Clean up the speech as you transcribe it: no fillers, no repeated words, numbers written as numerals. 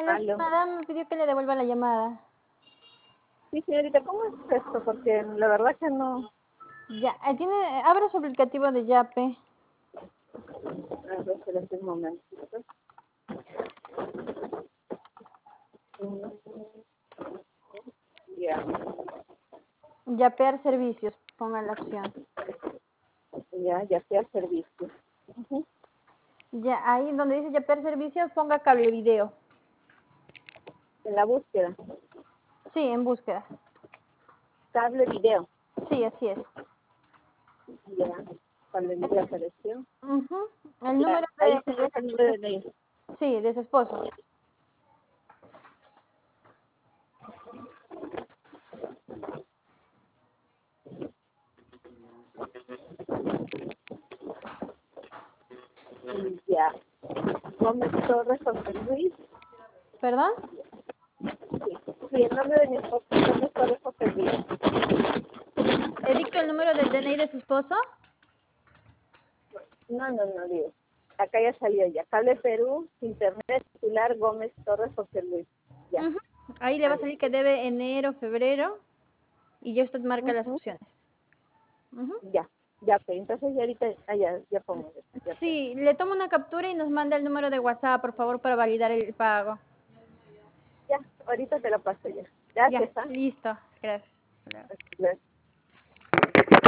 La Aló. señora me pidió que le devuelva la llamada. Sí, señorita, ¿cómo es esto? Porque la verdad que no... Ya, abre su aplicativo de Yape. A ver, espérate un momentito. Mm, Ya, Yapear servicios, ponga la opción. ya sea servicio. Ujú. Ya, ahí donde dice Yapear servicios, ponga cable video. En la búsqueda, Sí, en búsqueda. cable video. Sí, así es. Ya, cable video apareció. Ujú. El Ya, número ahí de... se ve el número de ley. Sí, de su esposo. Ya. Gómez Torres José Luis. ¿Perdón? Sí, el nombre de mi esposo es Gómez Torres José Luis. ¿He dicto el número del DNI de su esposo? No, digo. Acá ya salió ya. Cable Perú, Internet titular Gómez Torres José Luis. Ya. Ujú. Ahí le va a salir que debe enero, febrero, y ya usted marca las Ujú. opciones. Ujú. Ya, pues. Entonces ya ahorita, ya pongo. Ya, pues. Sí, le tomo una captura y nos manda el número de WhatsApp, por favor, para validar el pago. Ya, ahorita te lo paso ya. Ya, Gracias, ¿ah? listo. Gracias. Hasta luego. Gracias.